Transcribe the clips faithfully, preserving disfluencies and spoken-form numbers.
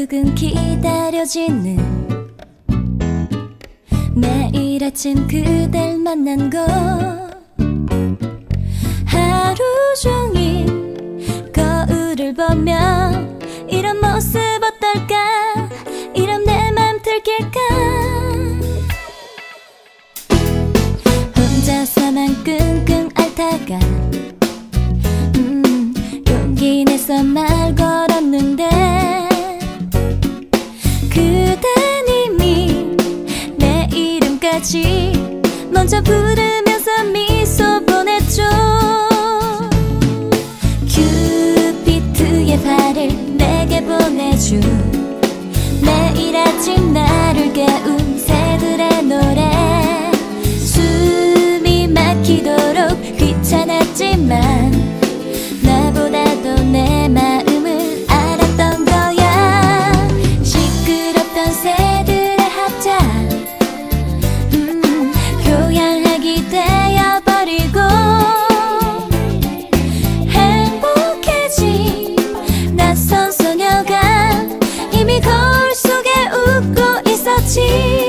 두근두근 기다려지는 매일 아침 그댈 만난 거. 하루 종일 거울을 보며 이런 모습 어떨까, 이런 내 맘 들킬까. 혼자서만 끙끙 앓다가 음, 용기 내서 말 걸었는데 그댄 이미 내 이름까지 먼저 부르면서 미소 보냈죠. 큐피트의 발을 내게 보내준 매일 아침 나를 깨운 새들의 노래. 숨이 막히도록 귀찮았지만 나보다도 내 마음을 알았던 거야. 시끄럽던 새들의 합작 음, 교양하기 되어버리고 행복해진 낯선 소녀가 이미 거울 속에 웃고 있었지.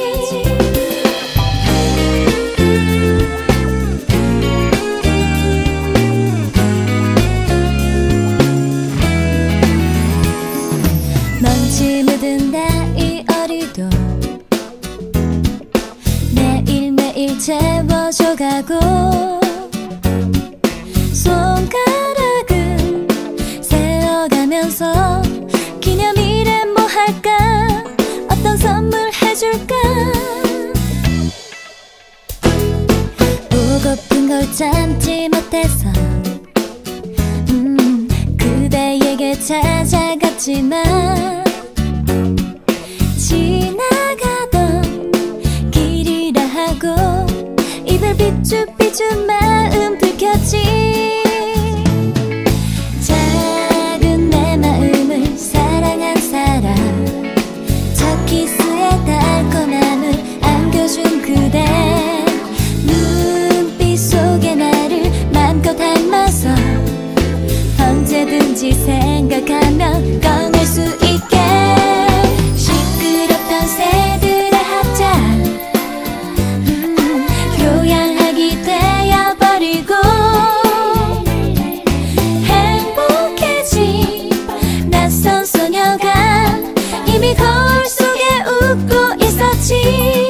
먼지 묻은 나이 어리도 매일매일 채워줘가고 손가락을 세어가면서 기념일엔 뭐 할까, 어떤 선물 해줄까. 보고픈 걸 참지 못해서 음, 그대에게 찾아갔지만 지나가던 길이라 하고 입을 삐죽삐죽 마음 들켰지. 작은 내 마음을 사랑한 사람, 첫 키스의 달콤함을 안겨준 그대. 눈빛 속에 나를 맘껏 닮아서 언제든지 생각하면 꺼낼 수 있게. 시끄럽던 새들의 합작 음, 교양하기 되어버리고 행복해진 낯선 소녀가 이미 거울 속에 웃고 있었지.